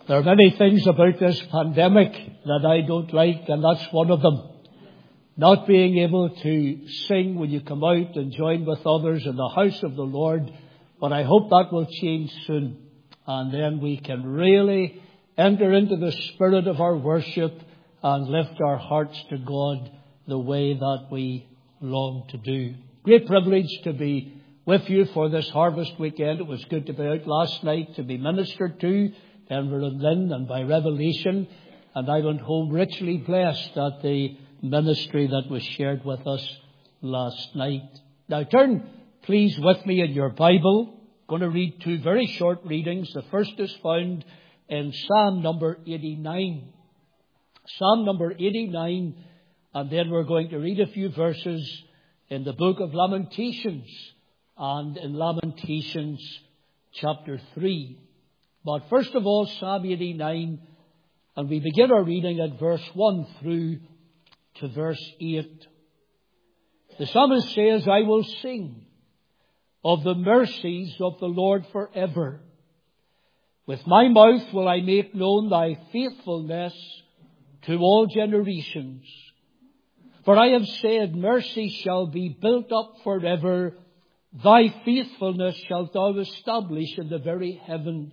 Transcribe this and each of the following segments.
There are many things about this pandemic that I don't like, and that's one of them. Not being able to sing when you come out and join with others in the house of the Lord. But I hope that will change soon. And then we can really enter into the spirit of our worship and lift our hearts to God the way that we long to do. Great privilege to be with you for this harvest weekend. It was good to be out last night to be ministered to. Denver and Lynn and by revelation. And I went home richly blessed at the ministry that was shared with us last night. Now turn please with me in your Bible. I'm going to read two very short readings. The first is found in Psalm number 89. Psalm number 89. And then we're going to read a few verses in the book of Lamentations. And in Lamentations chapter 3. But first of all, Psalm 89, and we begin our reading at verse 1 through to verse 8. The psalmist says, I will sing of the mercies of the Lord forever. With my mouth will I make known thy faithfulness to all generations. For I have said, mercy shall be built up forever. Thy faithfulness shalt thou establish in the very heavens.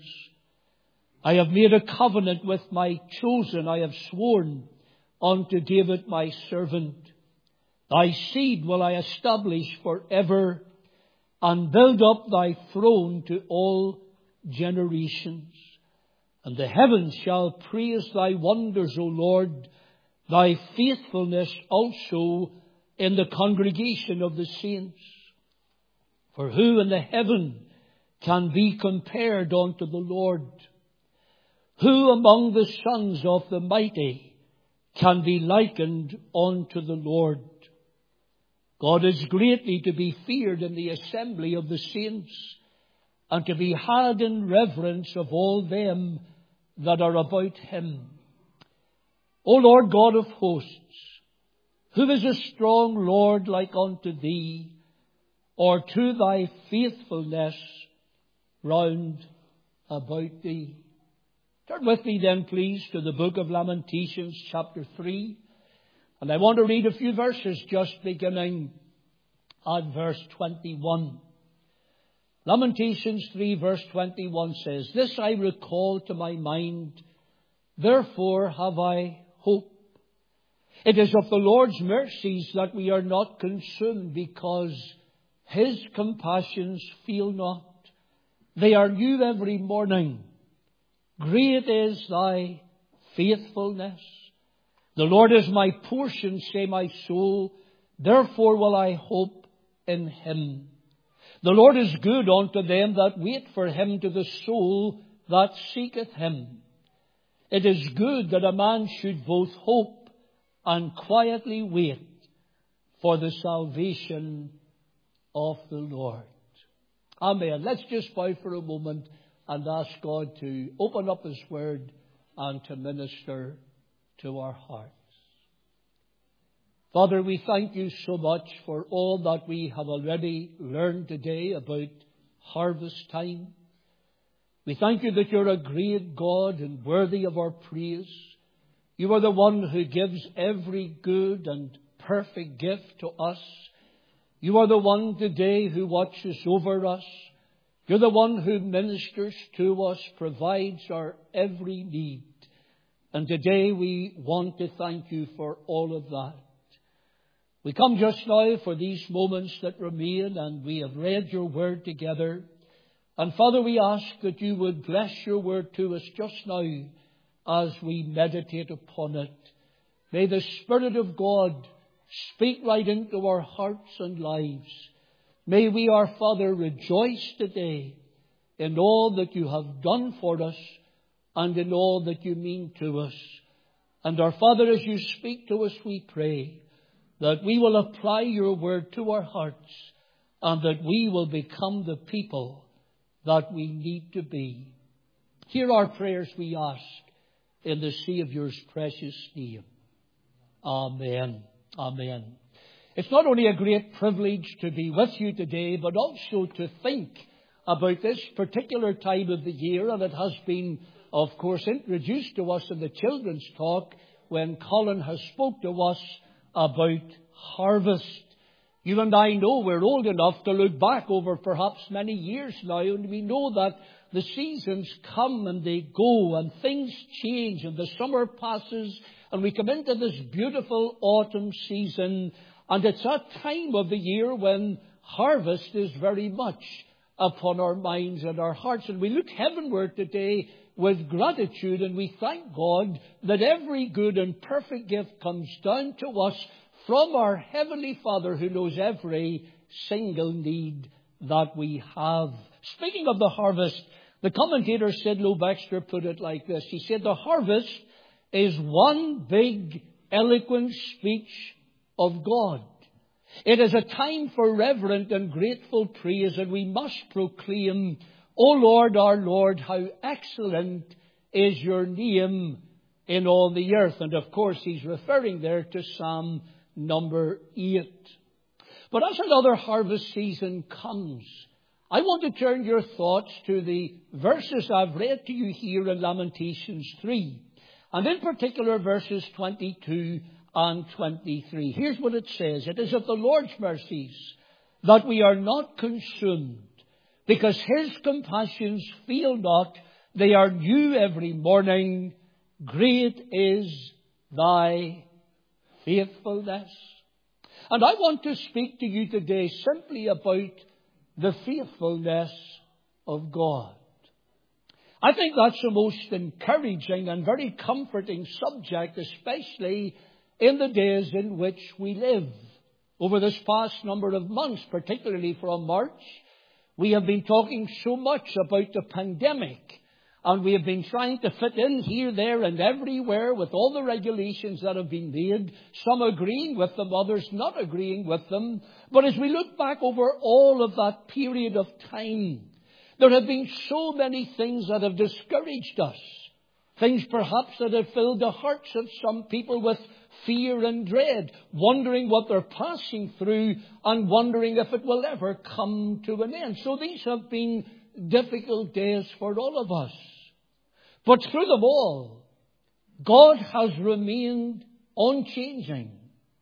I have made a covenant with my chosen. I have sworn unto David my servant. Thy seed will I establish forever and build up thy throne to all generations. And the heavens shall praise thy wonders, O Lord, thy faithfulness also in the congregation of the saints. For who in the heaven can be compared unto the Lord? Who among the sons of the mighty can be likened unto the Lord? God is greatly to be feared in the assembly of the saints, and to be had in reverence of all them that are about him. O Lord God of hosts, who is a strong Lord like unto thee, or to thy faithfulness round about thee? Turn with me then, please, to the book of Lamentations, chapter 3. And I want to read a few verses just beginning at verse 21. Lamentations 3, verse 21 says, This I recall to my mind, therefore have I hope. It is of the Lord's mercies that we are not consumed, because his compassions fail not. They are new every morning. Great is thy faithfulness. The Lord is my portion, say my soul. Therefore will I hope in him. The Lord is good unto them that wait for him, to the soul that seeketh him. It is good that a man should both hope and quietly wait for the salvation of the Lord. Amen. Let's just bow for a moment and ask God to open up his word and to minister to our hearts. Father, we thank you so much for all that we have already learned today about harvest time. We thank you that you're a great God and worthy of our praise. You are the one who gives every good and perfect gift to us. You are the one today who watches over us. You're the one who ministers to us, provides our every need. And today we want to thank you for all of that. We come just now for these moments that remain, and we have read your word together. And Father, we ask that you would bless your word to us just now as we meditate upon it. May the Spirit of God speak right into our hearts and lives. May we, our Father, rejoice today in all that you have done for us and in all that you mean to us. And our Father, as you speak to us, we pray that we will apply your word to our hearts and that we will become the people that we need to be. Hear our prayers, we ask, in the Saviour's precious name. Amen. Amen. It's not only a great privilege to be with you today, but also to think about this particular time of the year, and it has been of course, introduced to us in the children's talk when Colin has spoke to us about harvest. You and I know we're old enough to look back over perhaps many years now, and we know that the seasons come and they go and things change and the summer passes and we come into this beautiful autumn season, and it's that time of the year when harvest is very much upon our minds and our hearts. And we look heavenward today with gratitude, and we thank God that every good and perfect gift comes down to us from our Heavenly Father, who knows every single need that we have. Speaking of the harvest, the commentator Sid Low-Baxter put it like this. He said, the harvest is one big, eloquent speech of God. It is a time for reverent and grateful praise, and we must proclaim, O Lord, our Lord, how excellent is your name in all the earth. And of course, he's referring there to Psalm number 8. But as another harvest season comes, I want to turn your thoughts to the verses I've read to you here in Lamentations 3. And in particular, verses 22 and 23. Here's what it says. It is of the Lord's mercies that we are not consumed, because his compassions fail not. They are new every morning. Great is thy faithfulness. And I want to speak to you today simply about the faithfulness of God. I think that's the most encouraging and very comforting subject, especially in the days in which we live. Over this past number of months, particularly from March, we have been talking so much about the pandemic. And we have been trying to fit in here, there, and everywhere with all the regulations that have been made, some agreeing with them, others not agreeing with them. But as we look back over all of that period of time, there have been so many things that have discouraged us. Things perhaps that have filled the hearts of some people with fear and dread, wondering what they're passing through and wondering if it will ever come to an end. So these have been difficult days for all of us. But through them all, God has remained unchanging.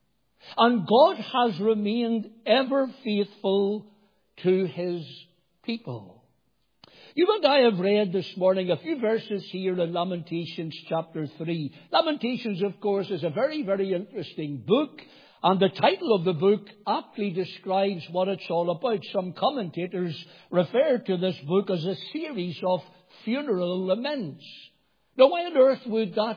And God has remained ever faithful to his people. You and I have read this morning a few verses here in Lamentations chapter 3. Lamentations, of course, is a very, very interesting book. And the title of the book aptly describes what it's all about. Some commentators refer to this book as a series of funeral laments. Now, why on earth would that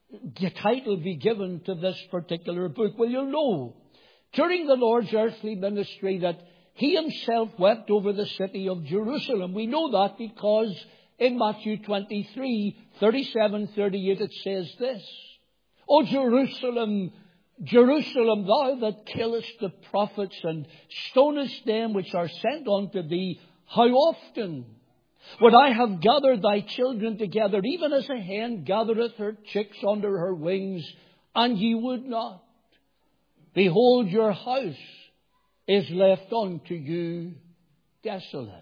title be given to this particular book? Well, you'll know, during the Lord's earthly ministry, that he himself wept over the city of Jerusalem. We know that because in Matthew 23, 37, 38, it says this, O Jerusalem, Jerusalem, thou that killest the prophets and stonest them which are sent unto thee, how often would I have gathered thy children together, even as a hen gathereth her chicks under her wings, and ye would not? Behold, your house is left unto you desolate.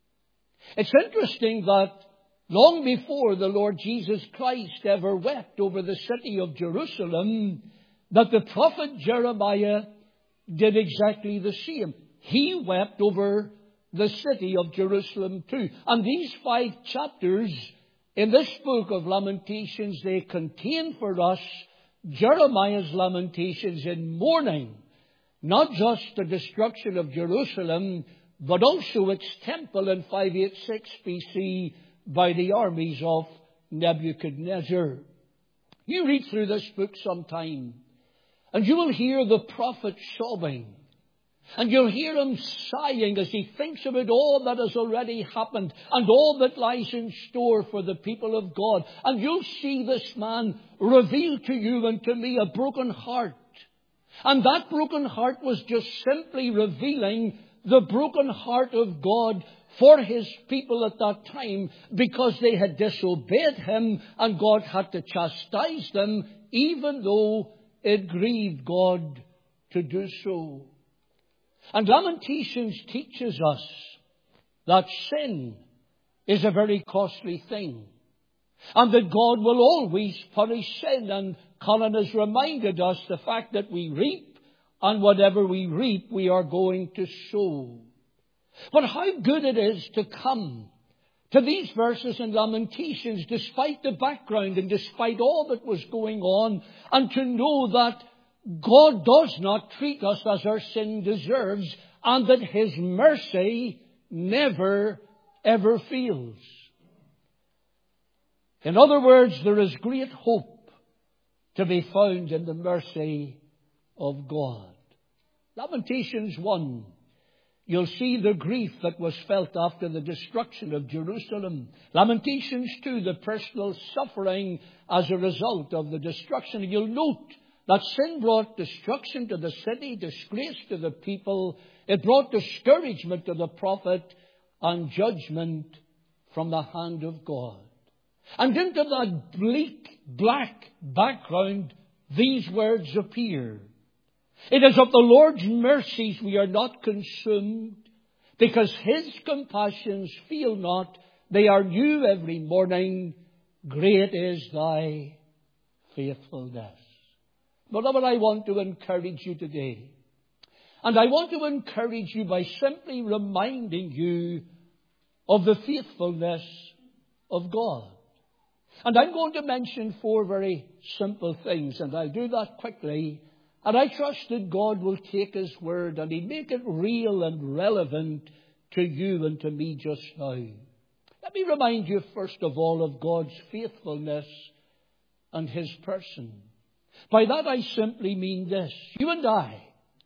It's interesting that long before the Lord Jesus Christ ever wept over the city of Jerusalem, that the prophet Jeremiah did exactly the same. He wept over the city of Jerusalem too. And these 5 chapters in this book of Lamentations, they contain for us Jeremiah's lamentations in mourning, not just the destruction of Jerusalem, but also its temple in 586 BC by the armies of Nebuchadnezzar. You read through this book sometime, and you will hear the prophet sobbing. And you'll hear him sighing as he thinks about all that has already happened and all that lies in store for the people of God. And you'll see this man reveal to you and to me a broken heart. And that broken heart was just simply revealing the broken heart of God for his people at that time, because they had disobeyed him and God had to chastise them, even though it grieved God to do so. And Lamentations teaches us that sin is a very costly thing. and that God will always punish sin. And Colin has reminded us the fact that we reap, and whatever we reap, we are going to sow. But how good it is to come to these verses in Lamentations, despite the background and despite all that was going on, and to know that God does not treat us as our sin deserves, and that His mercy never, ever fails. In other words, there is great hope to be found in the mercy of God. Lamentations 1. You'll see the grief that was felt after the destruction of Jerusalem. Lamentations 2, the personal suffering as a result of the destruction. And you'll note that sin brought destruction to the city, disgrace to the people. It brought discouragement to the prophet and judgment from the hand of God. And into that bleak, black background, these words appear. It is of the Lord's mercies we are not consumed, because His compassions fail not. They are new every morning. Great is thy faithfulness. Beloved, I want to encourage you today. And I want to encourage you by simply reminding you of the faithfulness of God. And I'm going to mention 4 very simple things, and I'll do that quickly. And I trust that God will take His word and He'll make it real and relevant to you and to me just now. Let me remind you first of all of God's faithfulness and His person. By that I simply mean this. You and I,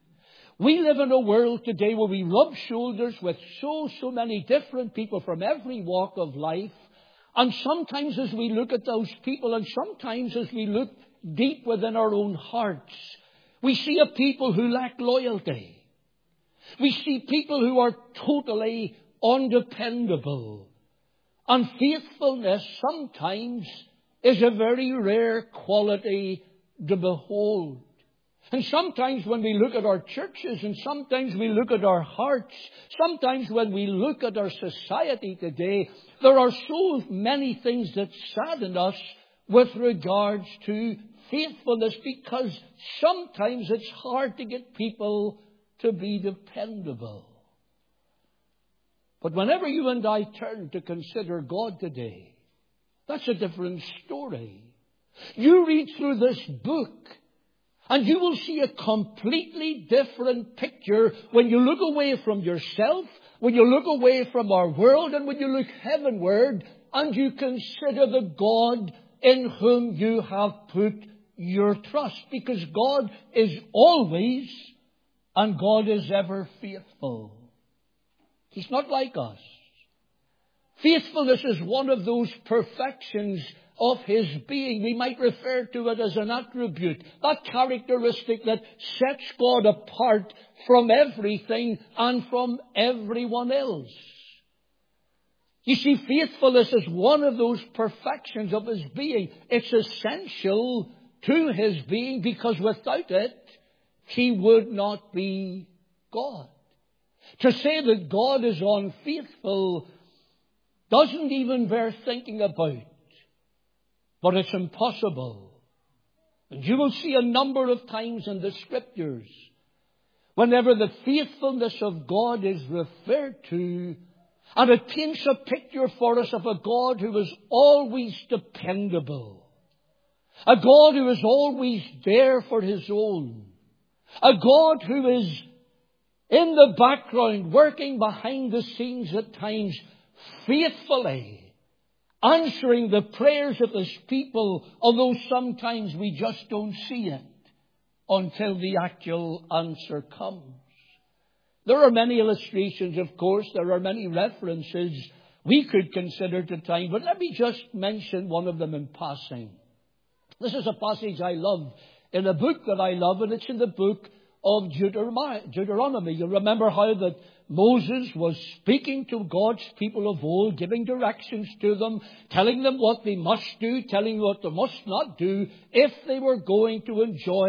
we live in a world today where we rub shoulders with so many different people from every walk of life. And sometimes as we look at those people, and sometimes as we look deep within our own hearts, we see a people who lack loyalty. We see people who are totally undependable. And faithfulness sometimes is a very rare quality to behold. And sometimes when we look at our churches, and sometimes we look at our hearts, sometimes when we look at our society today, there are so many things that sadden us with regards to faithfulness, because sometimes it's hard to get people to be dependable. But whenever you and I turn to consider God today, that's a different story. You read through this book, and you will see a completely different picture when you look away from yourself, when you look away from our world, and when you look heavenward, and you consider the God in whom you have put your trust. Because God is always and God is ever faithful. He's not like us. Faithfulness is one of those perfections of His being. We might refer to it as an attribute, that characteristic that sets God apart from everything and from everyone else. You see, faithfulness is one of those perfections of His being. It's essential to His being, because without it, He would not be God. To say that God is unfaithful doesn't even bear thinking about. But it's impossible. And you will see a number of times in the Scriptures, whenever the faithfulness of God is referred to, and it paints a picture for us of a God who is always dependable. A God who is always there for His own. A God who is in the background, working behind the scenes at times, faithfully answering the prayers of His people, although sometimes we just don't see it until the actual answer comes. There are many illustrations, of course. There are many references we could consider to time, but let me just mention one of them in passing. This is a passage I love in a book that I love, and it's in the book of Deuteronomy. You'll remember how that Moses was speaking to God's people of old, giving directions to them, telling them what they must do, telling them what they must not do if they were going to enjoy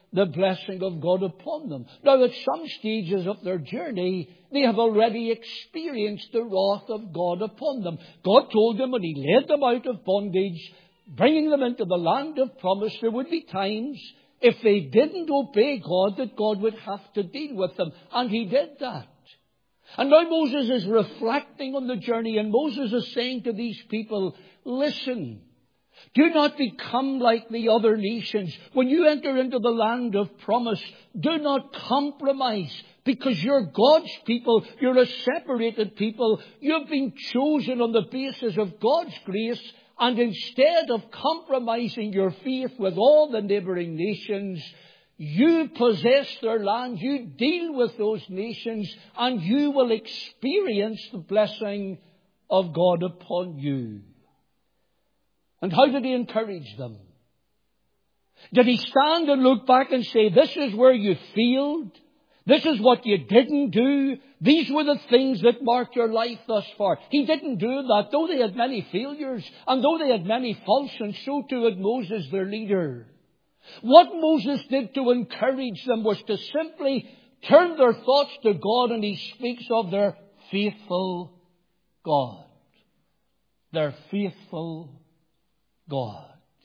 the blessing of God upon them. Now, at some stages of their journey, they have already experienced the wrath of God upon them. God told them when He led them out of bondage, bringing them into the land of promise, there would be times, if they didn't obey God, that God would have to deal with them. And He did that. And now Moses is reflecting on the journey, and Moses is saying to these people, listen, do not become like the other nations. When you enter into the land of promise, do not compromise, because you're God's people. You're a separated people. You've been chosen on the basis of God's grace, and instead of compromising your faith with all the neighboring nations, you possess their land, you deal with those nations, and you will experience the blessing of God upon you. And how did He encourage them? Did He stand and look back and say, this is where you failed? This is what you didn't do? These were the things that marked your life thus far. He didn't do that. Though they had many failures, and though they had many faults, and so too had Moses, their leader. What Moses did to encourage them was to simply turn their thoughts to God, and he speaks of their faithful God. Their faithful God.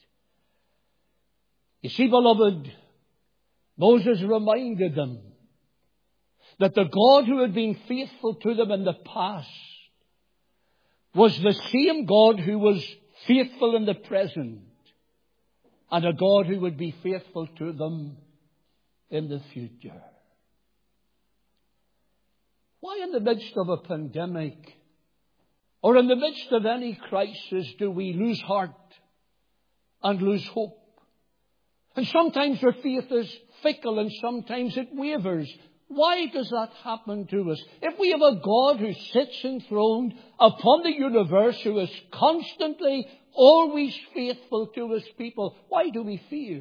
You see, beloved, Moses reminded them that the God who had been faithful to them in the past was the same God who was faithful in the present, and a God who would be faithful to them in the future. Why in the midst of a pandemic or in the midst of any crisis do we lose heart and lose hope? And sometimes our faith is fickle and sometimes it wavers. Why does that happen to us? If we have a God who sits enthroned upon the universe, who is constantly, always faithful to His people, why do we fear?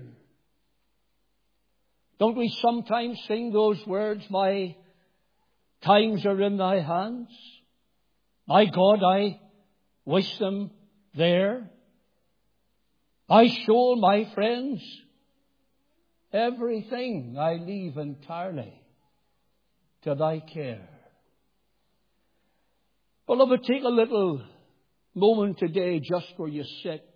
Don't we sometimes sing those words, my times are in Thy hands? My God, I wish them there. My soul, my friends, everything I leave entirely to Thy care. Beloved, take a little moment today just where you sit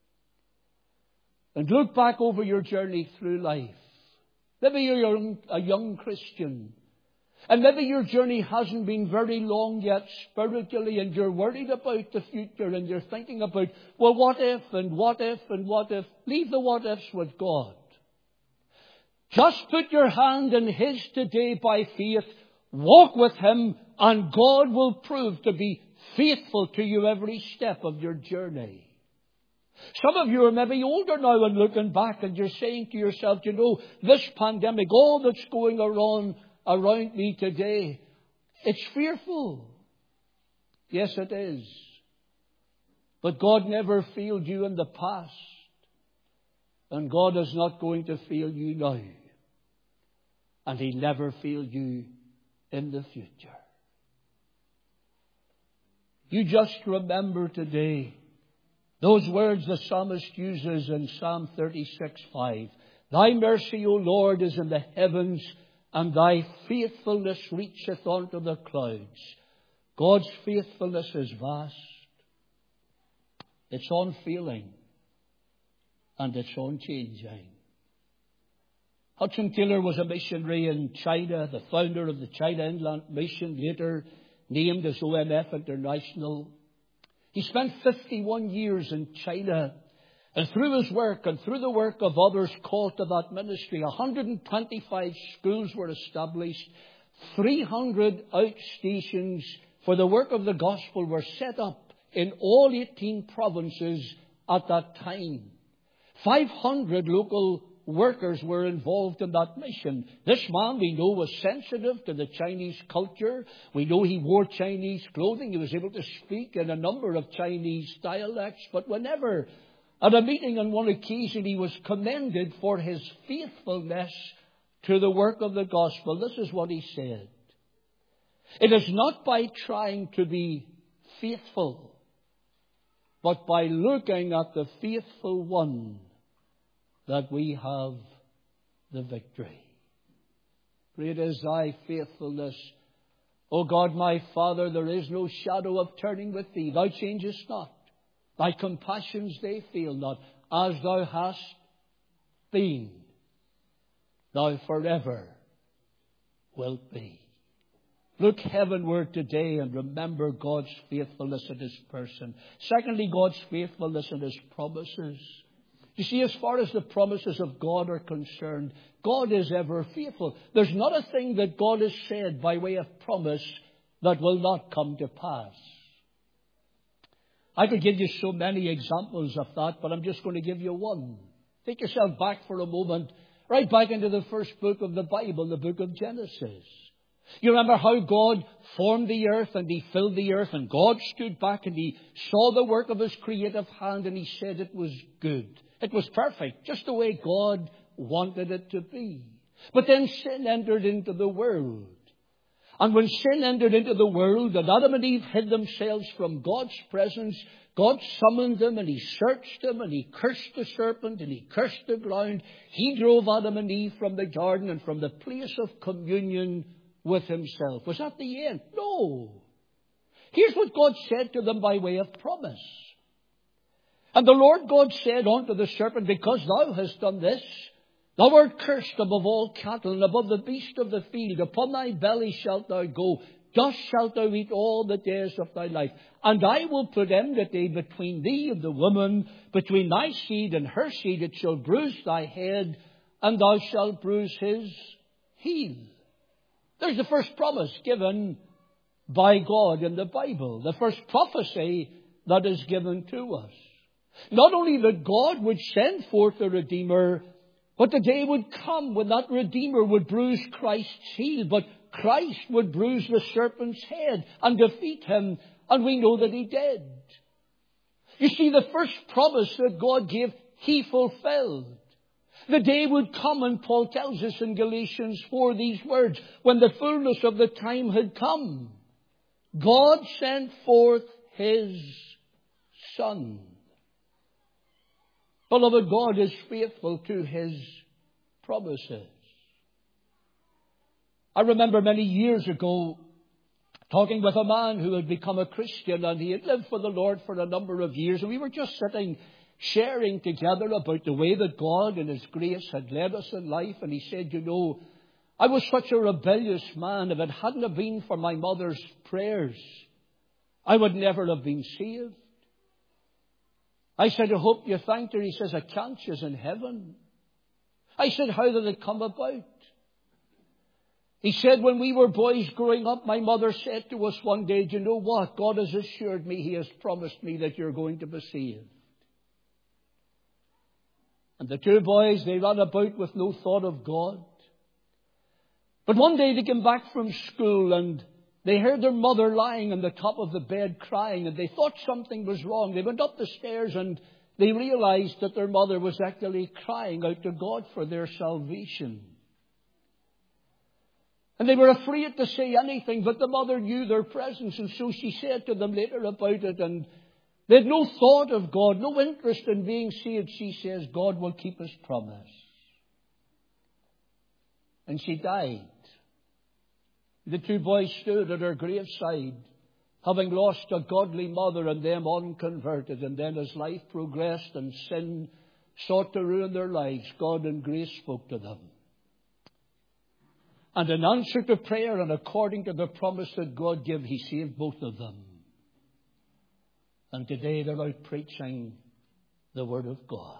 and look back over your journey through life. Maybe you're a young Christian, and maybe your journey hasn't been very long yet spiritually, and you're worried about the future, and you're thinking about, well, what if, and what if, and what if. Leave the what ifs with God. Just put your hand in His today by faith. Walk with Him, and God will prove to be faithful to you every step of your journey. Some of you are maybe older now and looking back, and you're saying to yourself, you know, this pandemic, all that's going around me today, it's fearful. Yes, it is. But God never failed you in the past, and God is not going to fail you now. And He never failed you in the future. You just remember today those words the psalmist uses in Psalm 36:5. Thy mercy, O Lord, is in the heavens, and Thy faithfulness reacheth unto the clouds. God's faithfulness is vast. It's unfailing. And it's unchanging. Hudson Taylor was a missionary in China, the founder of the China Inland Mission, later named as OMF International. He spent 51 years in China, and through his work and through the work of others called to that ministry, 125 schools were established, 300 outstations for the work of the gospel were set up in all 18 provinces at that time. 500 local workers were involved in that mission. This man, we know, was sensitive to the Chinese culture. We know he wore Chinese clothing. He was able to speak in a number of Chinese dialects. But whenever, at a meeting on one occasion, he was commended for his faithfulness to the work of the gospel, this is what he said. It is not by trying to be faithful, but by looking at the faithful one that we have the victory. Great is thy faithfulness. O God, my Father, there is no shadow of turning with thee. Thou changest not. Thy compassions, they fail not. As thou hast been, thou forever wilt be. Look heavenward today and remember God's faithfulness in His person. Secondly, God's faithfulness in His promises. You see, as far as the promises of God are concerned, God is ever faithful. There's not a thing that God has said by way of promise that will not come to pass. I could give you so many examples of that, but I'm just going to give you one. Take yourself back for a moment, right back into the first book of the Bible, the book of Genesis. You remember how God formed the earth and He filled the earth, and God stood back and He saw the work of His creative hand and He said it was good. It was perfect, just the way God wanted it to be. But then sin entered into the world. And when sin entered into the world and Adam and Eve hid themselves from God's presence, God summoned them and He searched them and He cursed the serpent and He cursed the ground. He drove Adam and Eve from the garden and from the place of communion with Himself. Was that the end? No. Here's what God said to them by way of promise. And the Lord God said unto the serpent, because thou hast done this, thou art cursed above all cattle and above the beast of the field. Upon thy belly shalt thou go. Dust shalt thou eat all the days of thy life. And I will put enmity between thee and the woman, between thy seed and her seed. It shall bruise thy head, and thou shalt bruise his heel. There's the first promise given by God in the Bible. The first prophecy that is given to us. Not only that God would send forth a Redeemer, but the day would come when that Redeemer would bruise Christ's heel, but Christ would bruise the serpent's head and defeat him, and we know that He did. You see, the first promise that God gave, He fulfilled. The day would come, and Paul tells us in Galatians 4 these words, when the fullness of the time had come, God sent forth His Son. Beloved, God is faithful to His promises. I remember many years ago talking with a man who had become a Christian, and he had lived for the Lord for a number of years, and we were just sitting sharing together about the way that God in His grace had led us in life. And he said, you know, I was such a rebellious man. If it hadn't have been for my mother's prayers, I would never have been saved. I said, I hope you thanked her. He says, I can't. She's in heaven. I said, how did it come about? He said, when we were boys growing up, my mother said to us one day, do you know what? God has assured me, He has promised me that you're going to be saved. And the two boys, they ran about with no thought of God. But one day they came back from school and they heard their mother lying on the top of the bed crying, and they thought something was wrong. They went up the stairs and they realized that their mother was actually crying out to God for their salvation. And they were afraid to say anything, but the mother knew their presence, and so she said to them later about it, and they had no thought of God, no interest in being saved. She says, God will keep His promise. And she died. The two boys stood at her graveside, having lost a godly mother and them unconverted. And then as life progressed and sin sought to ruin their lives, God in grace spoke to them. And in answer to prayer and according to the promise that God gave, He saved both of them. And today they're out preaching the Word of God.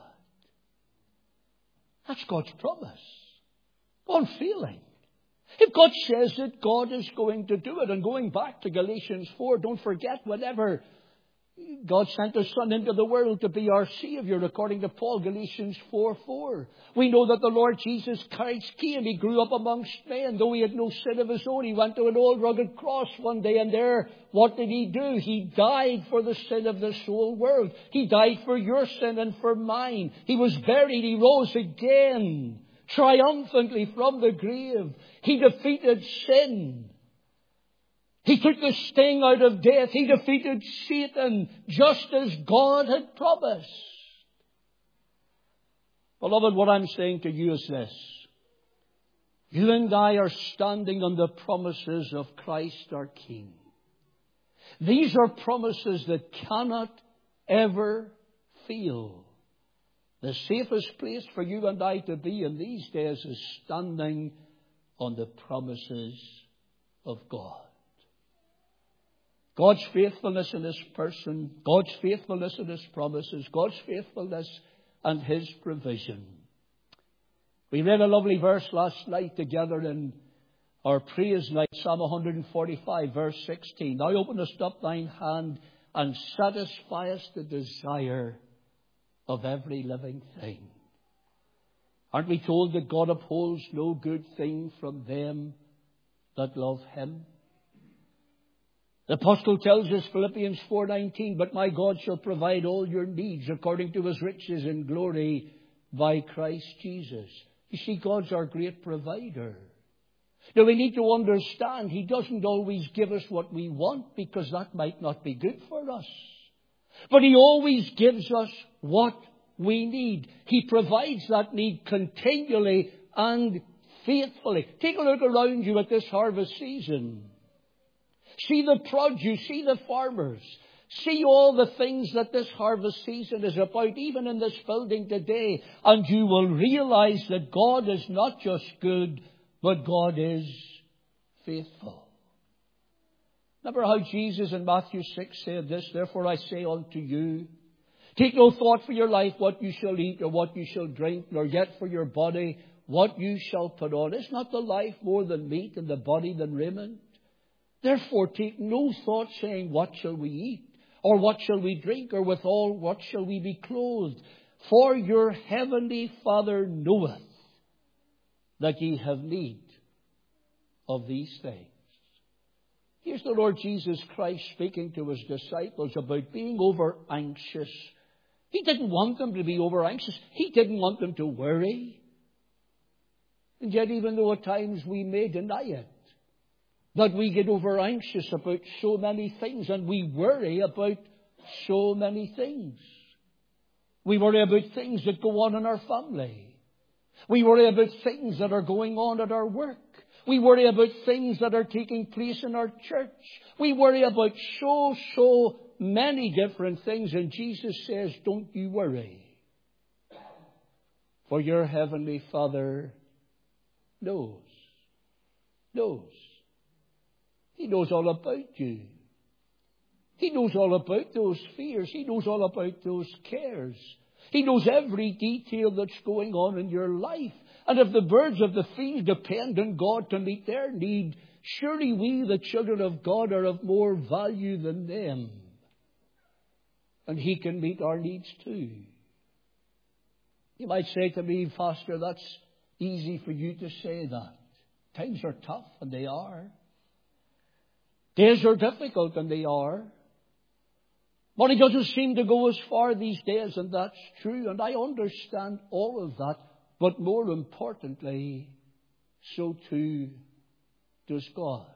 That's God's promise. Unfailing. If God says it, God is going to do it. And going back to Galatians 4, don't forget, whenever God sent His Son into the world to be our Savior, according to Paul, Galatians 4:4. We know that the Lord Jesus Christ came. He grew up amongst men. Though He had no sin of His own, He went to an old rugged cross one day, and there, what did He do? He died for the sin of this whole world. He died for your sin and for mine. He was buried. He rose again, triumphantly from the grave. He defeated sin. He took the sting out of death. He defeated Satan just as God had promised. Beloved, what I'm saying to you is this. You and I are standing on the promises of Christ our King. These are promises that cannot ever fail. The safest place for you and I to be in these days is standing on the promises of God. God's faithfulness in His person, God's faithfulness in His promises, God's faithfulness and His provision. We read a lovely verse last night together in our praise night, Psalm 145, verse 16. Thou openest up thine hand and satisfiest the desire of every living thing. Aren't we told that God upholds no good thing from them that love Him? The apostle tells us, Philippians 4:19, but my God shall provide all your needs according to His riches in glory by Christ Jesus. You see, God's our great provider. Now we need to understand He doesn't always give us what we want because that might not be good for us. But He always gives us what we need. He provides that need continually and faithfully. Take a look around you at this harvest season. See the produce, see the farmers. See all the things that this harvest season is about, even in this building today. And you will realize that God is not just good, but God is faithful. Remember how Jesus in Matthew 6 said this, therefore I say unto you, take no thought for your life, what you shall eat or what you shall drink, nor yet for your body, what you shall put on. Is not the life more than meat and the body than raiment? Therefore take no thought saying, what shall we eat? Or what shall we drink? Or withal, what shall we be clothed? For your heavenly Father knoweth that ye have need of these things. Here's the Lord Jesus Christ speaking to His disciples about being over anxious. He didn't want them to be over anxious. He didn't want them to worry. And yet, even though at times we may deny it, that we get over anxious about so many things and we worry about so many things. We worry about things that go on in our family. We worry about things that are going on at our work. We worry about things that are taking place in our church. We worry about so many different things. And Jesus says, don't you worry. For your heavenly Father knows. He knows all about you. He knows all about those fears. He knows all about those cares. He knows every detail that's going on in your life. And if the birds of the field depend on God to meet their need, surely we, the children of God, are of more value than them. And He can meet our needs too. You might say to me, Pastor, that's easy for you to say that. Times are tough, and they are. Days are difficult, and they are. Money doesn't seem to go as far these days, and that's true. And I understand all of that. But more importantly, so too does God.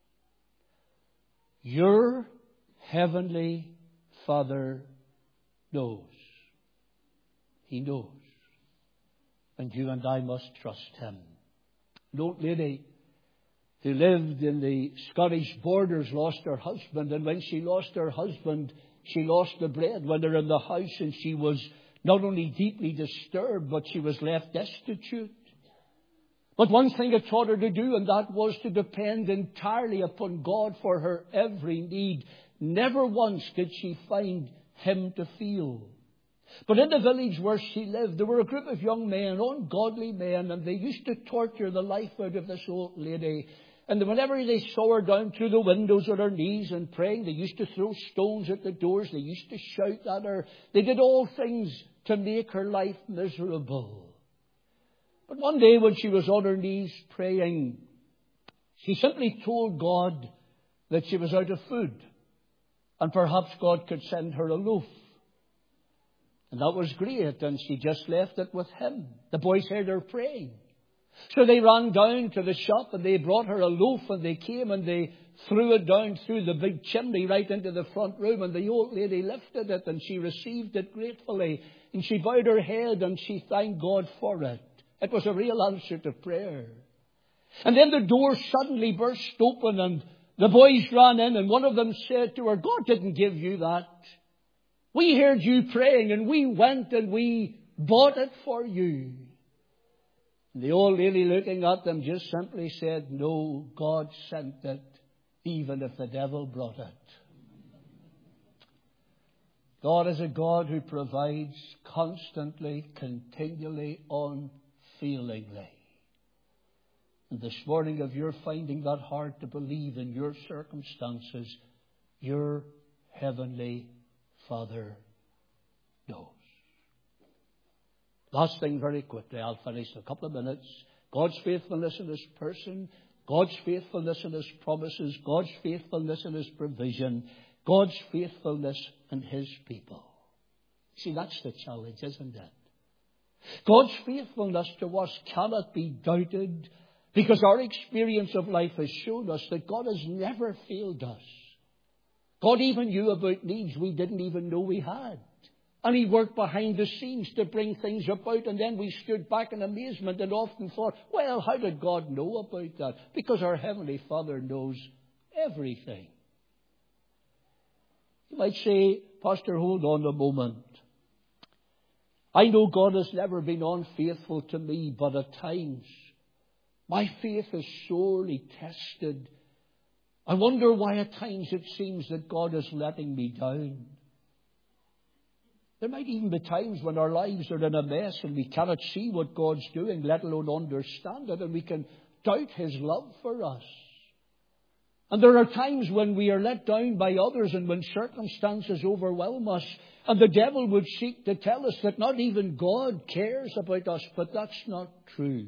Your heavenly Father knows. He knows. And you and I must trust Him. An old lady who lived in the Scottish borders lost her husband. And when she lost her husband, she lost the breadwinner in the house. And she was not only deeply disturbed, but she was left destitute. But one thing it taught her to do, and that was to depend entirely upon God for her every need. Never once did she find Him to feel. But in the village where she lived, there were a group of young men, ungodly men, and they used to torture the life out of this old lady. And whenever they saw her down through the windows on her knees and praying, they used to throw stones at the doors. They used to shout at her. They did all things to make her life miserable. But one day when she was on her knees praying, she simply told God that she was out of food. And perhaps God could send her a loaf. And that was great. And she just left it with Him. The boys heard her praying. So they ran down to the shop and they brought her a loaf, and they came and they threw it down through the big chimney right into the front room, and the old lady lifted it and she received it gratefully, and she bowed her head and she thanked God for it. It was a real answer to prayer. And then the door suddenly burst open and the boys ran in, and one of them said to her, God didn't give you that. We heard you praying and we went and we bought it for you. And the old lady looking at them just simply said, no, God sent it, even if the devil brought it. God is a God who provides constantly, continually, unfailingly. And this morning, if you're finding that hard to believe in your circumstances, your heavenly Father knows. Last thing very quickly, I'll finish in a couple of minutes. God's faithfulness in His person, God's faithfulness in His promises, God's faithfulness in His provision, God's faithfulness in His people. See, that's the challenge, isn't it? God's faithfulness to us cannot be doubted, because our experience of life has shown us that God has never failed us. God even knew about needs we didn't even know we had. And He worked behind the scenes to bring things about, and then we stood back in amazement and often thought, well, how did God know about that? Because our Heavenly Father knows everything. You might say, Pastor, hold on a moment. I know God has never been unfaithful to me, but at times my faith is sorely tested. I wonder why at times it seems that God is letting me down. There might even be times when our lives are in a mess and we cannot see what God's doing, let alone understand it, and we can doubt His love for us. And there are times when we are let down by others and when circumstances overwhelm us, and the devil would seek to tell us that not even God cares about us, but that's not true.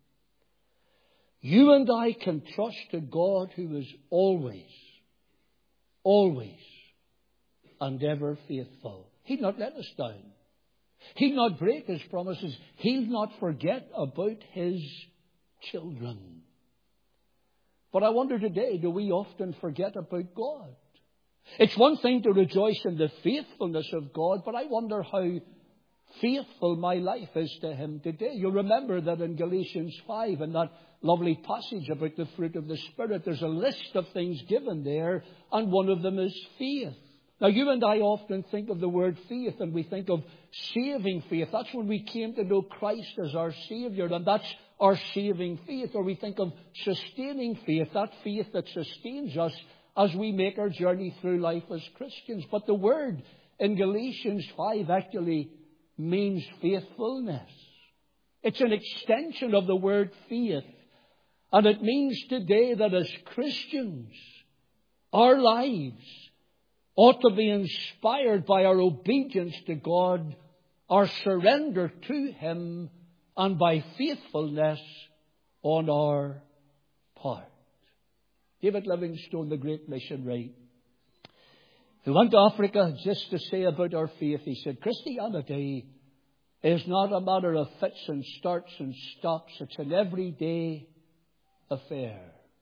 You and I can trust a God who is always, always, and ever faithful. He'll not let us down. He'll not break His promises. He'll not forget about His children. But I wonder today, do we often forget about God? It's one thing to rejoice in the faithfulness of God, but I wonder how faithful my life is to Him today. You'll remember that in Galatians 5, in that lovely passage about the fruit of the Spirit, there's a list of things given there, and one of them is faith. Now, you and I often think of the word faith, and we think of saving faith. That's when we came to know Christ as our Saviour, and that's our saving faith. Or we think of sustaining faith, that faith that sustains us as we make our journey through life as Christians. But the word in Galatians 5 actually means faithfulness. It's an extension of the word faith. And it means today that as Christians, our lives ought to be inspired by our obedience to God, our surrender to Him, and by faithfulness on our part. David Livingstone, the great missionary, who went to Africa just to say about our faith, he said, Christianity is not a matter of fits and starts and stops. It's an everyday affair.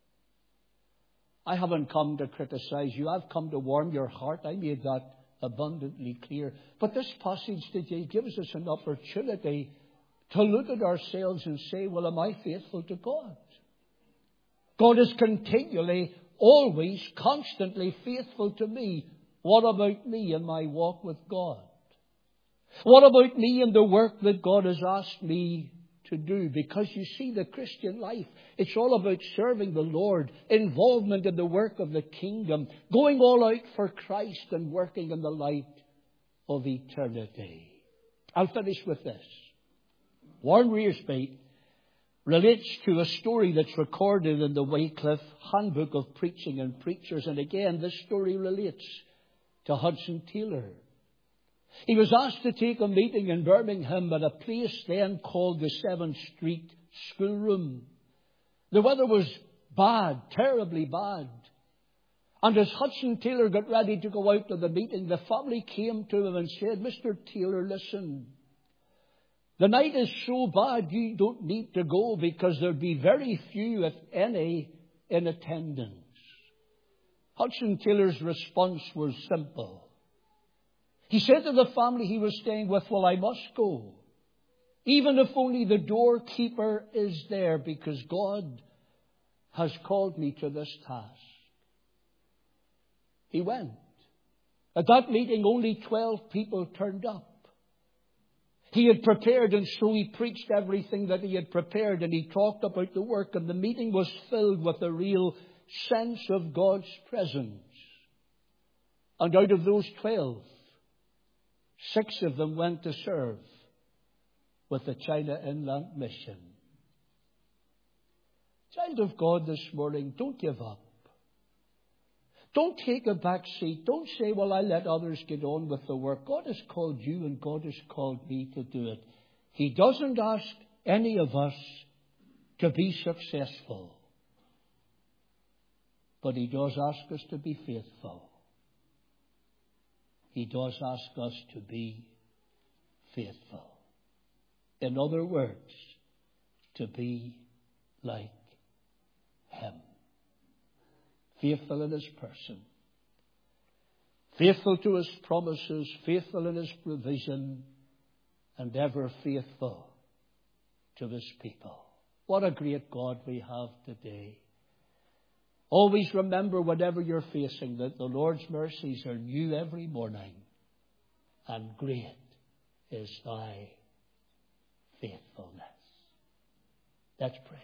I haven't come to criticize you. I've come to warm your heart. I made that abundantly clear. But this passage today gives us an opportunity to look at ourselves and say, well, am I faithful to God? God is continually, always, constantly faithful to me. What about me in my walk with God? What about me in the work that God has asked me to do? Because you see, the Christian life, it's all about serving the Lord, involvement in the work of the kingdom, going all out for Christ and working in the light of eternity. I'll finish with this. Warren Rearsby relates to a story that's recorded in the Wycliffe Handbook of Preaching and Preachers. And again, this story relates to Hudson Taylor. He was asked to take a meeting in Birmingham at a place then called the 7th Street Schoolroom. The weather was bad, terribly bad. And as Hudson Taylor got ready to go out to the meeting, the family came to him and said, Mr. Taylor, listen, the night is so bad you don't need to go because there'll be very few, if any, in attendance. Hudson Taylor's response was simple. He said to the family he was staying with, well, I must go, even if only the doorkeeper is there, because God has called me to this task. He went. At that meeting, only 12 people turned up. He had prepared, and so he preached everything that he had prepared, and he talked about the work, and the meeting was filled with a real sense of God's presence. And out of those 12, 6 of them went to serve with the China Inland Mission. Child of God, this morning, don't give up. Don't take a back seat. Don't say, well, I'll let others get on with the work. God has called you and God has called me to do it. He doesn't ask any of us to be successful. But He does ask us to be faithful. He does ask us to be faithful. In other words, to be like Him. Faithful in His person. Faithful to His promises. Faithful in His provision. And ever faithful to His people. What a great God we have today. Always remember, whatever you're facing, that the Lord's mercies are new every morning. And great is Thy faithfulness. Let's pray.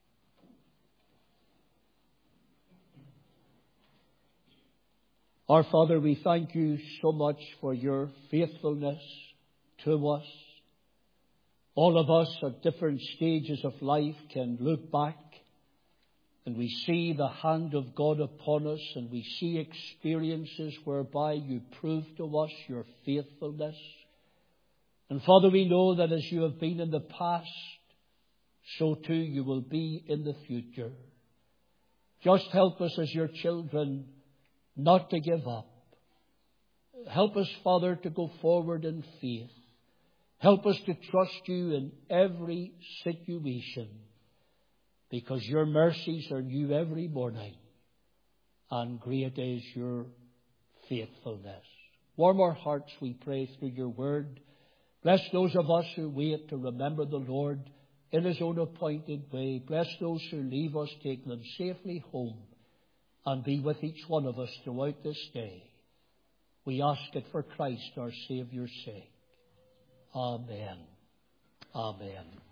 Our Father, we thank You so much for Your faithfulness to us. All of us at different stages of life can look back and we see the hand of God upon us, and we see experiences whereby You prove to us Your faithfulness. And Father, we know that as You have been in the past, so too You will be in the future. Just help us as Your children not to give up. Help us, Father, to go forward in faith. Help us to trust You in every situation, because Your mercies are new every morning, and great is Your faithfulness. Warm our hearts, we pray, through Your word. Bless those of us who wait to remember the Lord in His own appointed way. Bless those who leave us, take them safely home, and be with each one of us throughout this day. We ask it for Christ our Saviour's sake. Amen. Amen.